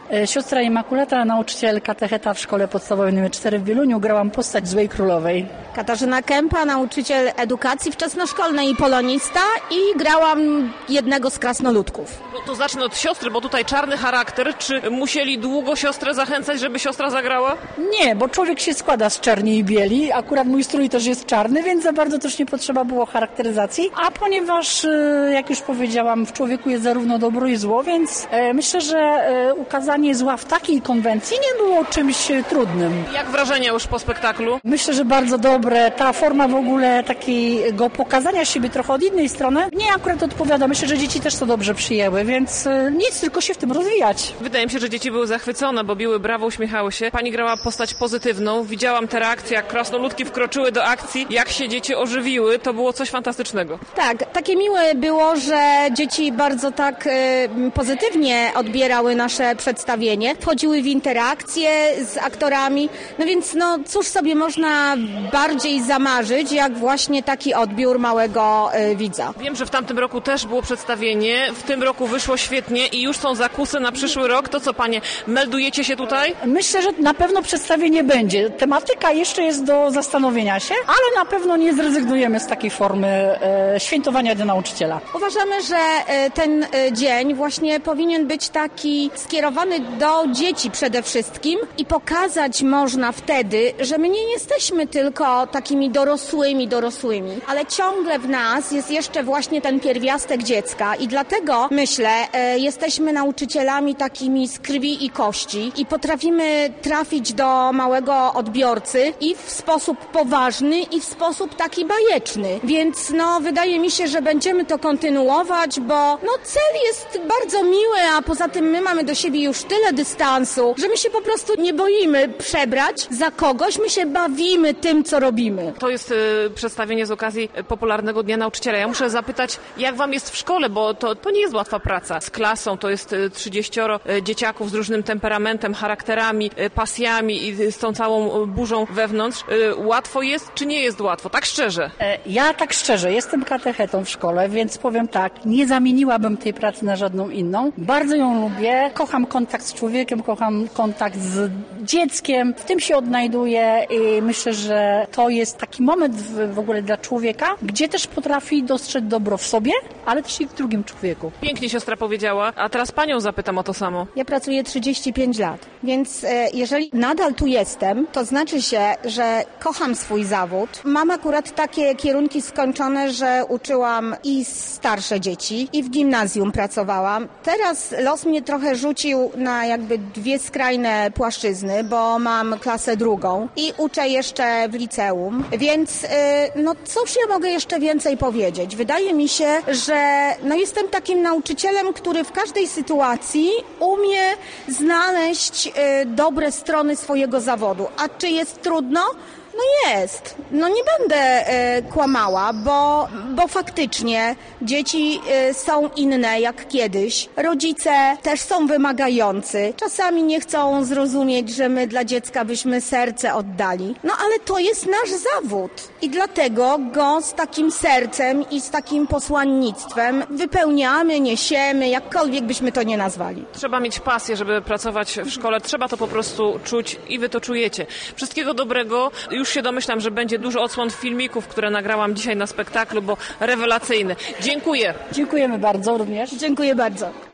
Siostra Immaculata, nauczyciel katecheta w szkole podstawowej nr 4 w Wieluniu. Grałam postać Złej Królowej. Katarzyna Kępa, nauczyciel edukacji wczesnoszkolnej i polonista i grałam jednego z krasnoludków. No to zacznę od siostry, bo tutaj czarny charakter. Czy musieli długo siostrę zachęcać, żeby siostra zagrała? Nie, bo człowiek się składa z czerni i bieli. Akurat mój strój też jest czarny, więc za bardzo też nie potrzeba było charakteryzacji. A ponieważ, jak już powiedziałam, w człowieku jest zarówno dobro i zło, więc myślę, że ukazanie zła w takiej konwencji nie było czymś trudnym. Jak wrażenia już po spektaklu? Myślę, że bardzo dobre. Ta forma w ogóle takiego pokazania siebie trochę od innej strony mnie akurat odpowiada. Myślę, że dzieci też to dobrze przyjęły, więc nic, tylko się w tym rozwijać. Wydaje mi się, że dzieci były zachwycone, bo biły brawo, uśmiechały się. Pani grała postać pozytywną. Widziałam te reakcje, jak krasnoludki wkroczyły do akcji, jak się dzieci ożywiły. To było coś fantastycznego. Tak, takie miłe było, że dzieci bardzo tak pozytywnie odbierały nasze przedstawienie. Wchodziły w interakcje z aktorami. No więc cóż sobie można bardziej zamarzyć, jak właśnie taki odbiór małego widza. Wiem, że w tamtym roku też było przedstawienie. W tym roku wyszło świetnie i już są zakusy na przyszły rok. To co, panie, meldujecie się tutaj? Myślę, że na pewno przedstawienie będzie. Tematyka jeszcze jest do zastanowienia się, ale na pewno nie zrezygnujemy z takiej formy świętowania Dnia Nauczyciela. Uważamy, że ten dzień właśnie powinien być taki skierowany do dzieci przede wszystkim i pokazać można wtedy, że my nie jesteśmy tylko takimi dorosłymi, ale ciągle w nas jest jeszcze właśnie ten pierwiastek dziecka i dlatego myślę, jesteśmy nauczycielami takimi z krwi i kości i potrafimy trafić do małego odbiorcy i w sposób poważny i w sposób taki bajeczny, więc wydaje mi się, że będziemy to kontynuować, bo cel jest bardzo miły, a poza tym my mamy do siebie już tyle dystansu, że my się po prostu nie boimy przebrać za kogoś, my się bawimy tym, co robimy. To jest przedstawienie z okazji popularnego Dnia Nauczyciela. Ja muszę zapytać, jak wam jest w szkole, bo to nie jest łatwa praca. Z klasą to jest 30 dzieciaków z różnym temperamentem, charakterami, pasjami i z tą całą burzą wewnątrz. Łatwo jest, czy nie jest łatwo? Tak szczerze. Ja tak szczerze, jestem katechetą w szkole, więc powiem tak, nie zamieniłabym tej pracy na żadną inną. Bardzo ją lubię, kocham kontakt z człowiekiem, kocham kontakt z dzieckiem, w tym się odnajduję i myślę, że to jest taki moment w ogóle dla człowieka, gdzie też potrafi dostrzec dobro w sobie, ale też i w drugim człowieku. Pięknie siostra powiedziała, a teraz panią zapytam o to samo. Ja pracuję 35 lat, więc jeżeli nadal tu jestem, to znaczy się, że kocham swój zawód. Mam akurat takie kierunki skończone, że uczyłam i starsze dzieci i w gimnazjum pracowałam. Teraz los mnie trochę rzucił na jakby dwie skrajne płaszczyzny, bo mam klasę drugą i uczę jeszcze w liceum, więc cóż ja mogę jeszcze więcej powiedzieć? Wydaje mi się, że jestem takim nauczycielem, który w każdej sytuacji umie znaleźć dobre strony swojego zawodu. A czy jest trudno? Jest. Nie będę kłamała, bo faktycznie dzieci są inne jak kiedyś. Rodzice też są wymagający. Czasami nie chcą zrozumieć, że my dla dziecka byśmy serce oddali. Ale to jest nasz zawód. I dlatego go z takim sercem i z takim posłannictwem wypełniamy, niesiemy, jakkolwiek byśmy to nie nazwali. Trzeba mieć pasję, żeby pracować w szkole. Trzeba to po prostu czuć i wy to czujecie. Wszystkiego dobrego. Już się domyślam, że będzie dużo odsłon filmików, które nagrałam dzisiaj na spektaklu, bo rewelacyjne. Dziękuję. Dziękujemy bardzo również. Dziękuję bardzo.